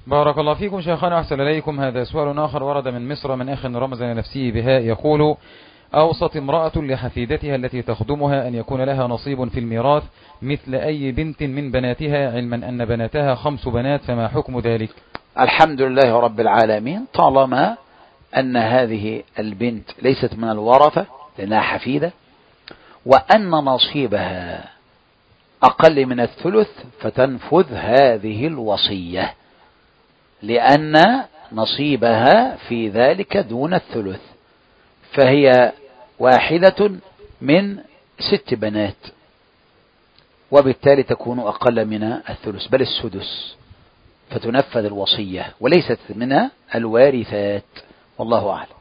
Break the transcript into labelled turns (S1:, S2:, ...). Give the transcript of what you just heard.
S1: بارك الله فيكم شيخنا، أحسن إليكم. هذا سؤال آخر ورد من مصر من أخ رمز لنفسه بهاء، يقول: أوصت امرأة لحفيدتها التي تخدمها أن يكون لها نصيب في الميراث مثل أي بنت من بناتها، علما أن بناتها 5 بنات، فما حكم ذلك؟
S2: الحمد لله رب العالمين، طالما أن هذه البنت ليست من الورثة لأنها حفيدة، وأن نصيبها أقل من الثلث، فتنفذ هذه الوصية، لأن نصيبها في ذلك دون الثلث، فهي واحدة من 6 بنات، وبالتالي تكون أقل من الثلث بل السدس، فتنفذ الوصية وليست من الوارثات، والله أعلم.